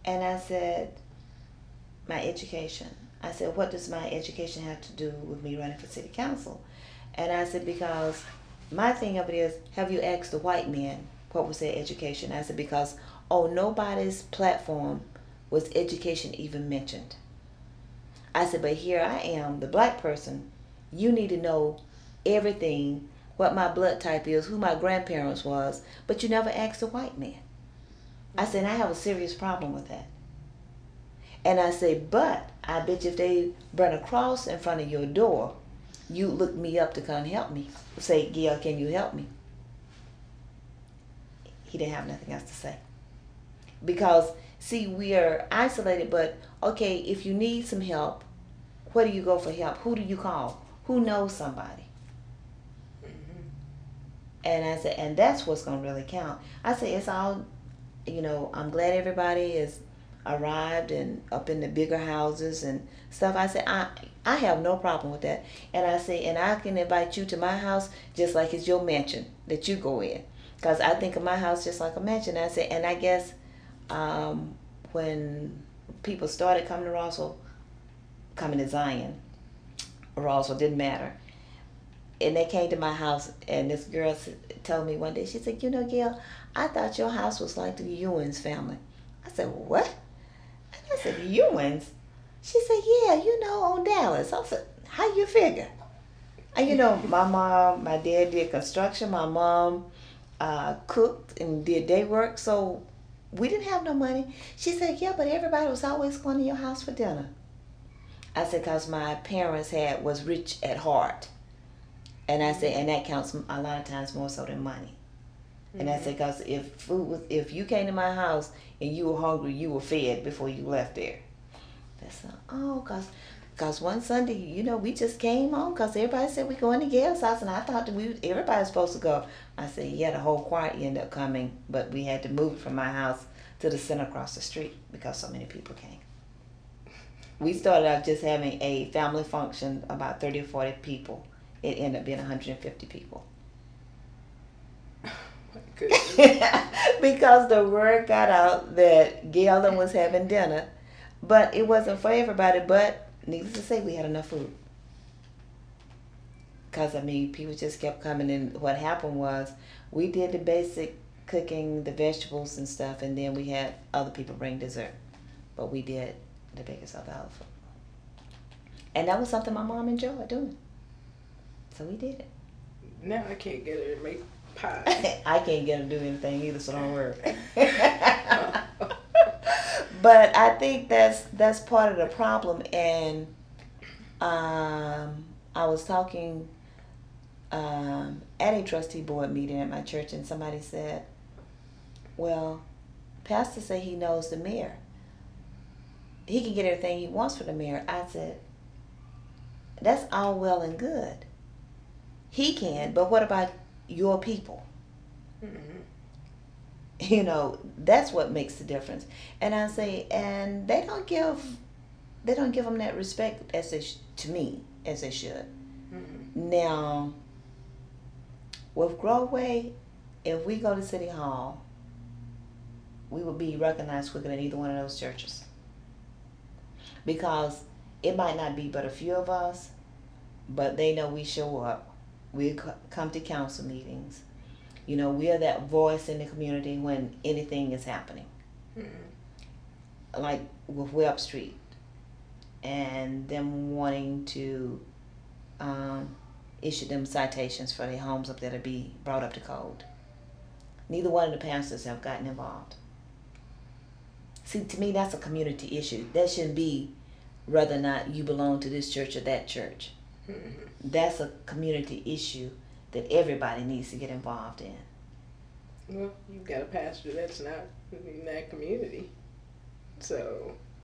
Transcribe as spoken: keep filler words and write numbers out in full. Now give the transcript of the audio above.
And I said, my education. I said, what does my education have to do with me running for city council? And I said, because my thing of it is, have you asked the white men what was their education? I said, because on nobody's platform was education even mentioned. I said, but here I am, the black person. You need to know everything, what my blood type is, who my grandparents was, but you never asked the white man. I said, I have a serious problem with that. And I say, but I bet you if they burn a cross in front of your door, you look me up to come help me. Say, Gail, can you help me? He didn't have nothing else to say. Because, see, we are isolated, but, okay, if you need some help, where do you go for help? Who do you call? Who knows somebody? Mm-hmm. And I said, and that's what's going to really count. I said, it's all, you know, I'm glad everybody is arrived and up in the bigger houses and stuff. I said, I I have no problem with that. And I say, and I can invite you to my house just like it's your mansion that you go in. Because I think of my house just like a mansion. I said, and I guess um, when people started coming to Roswell, coming to Zion, Roswell, didn't matter. And they came to my house, and this girl told me one day, she said, you know, Gail, I thought your house was like the Ewins family. I said, what? I said, Ewins? She said, yeah, you know, on Dallas. I said, how you figure? And you know, my mom, my dad did construction. My mom uh, cooked and did day work. So we didn't have no money. She said, yeah, but everybody was always going to your house for dinner. I said, because my parents had was rich at heart. And I said, and that counts a lot of times more so than money. Mm-hmm. And I said, because if food was, if you came to my house and you were hungry, you were fed before you left there. That's a, oh, cause, cause one Sunday, you know, we just came home because everybody said we going to Gail's house, and I thought that we everybody was supposed to go. I said, yeah, the whole choir ended up coming, but we had to move it from my house to the center across the street because so many people came. We started out just having a family function, about thirty or forty people. It ended up being one hundred fifty people. Because the word got out that Galen was having dinner, but it wasn't for everybody. But needless to say, we had enough food. Because, I mean, people just kept coming in. What happened was we did the basic cooking, the vegetables and stuff, and then we had other people bring dessert. But we did the biggest of all food. And that was something my mom enjoyed doing. So we did it. Now I can't get her to make pie. I can't get her to do anything either, so don't worry. But I think that's that's part of the problem. And um, I was talking um, at a trustee board meeting at my church, and somebody said, well, pastor said he knows the mayor. He can get everything he wants from the mayor. I said, that's all well and good. He can, but what about your people? Mm-hmm. You know, that's what makes the difference. And I say, and they don't give, they don't give them that respect as they sh- to me as they should. Mm-hmm. Now, with Groveway, if we go to City Hall, we will be recognized quicker than either one of those churches, because it might not be but a few of us, but they know we show up. We come to council meetings. You know, we are that voice in the community when anything is happening. Mm-hmm. Like with Webb Street and them wanting to um, issue them citations for their homes up there to be brought up to code. Neither one of the pastors have gotten involved. See, to me, that's a community issue. That shouldn't be whether or not you belong to this church or that church. Mm-hmm. That's a community issue that everybody needs to get involved in. Well, you've got a pastor that's not in that community. So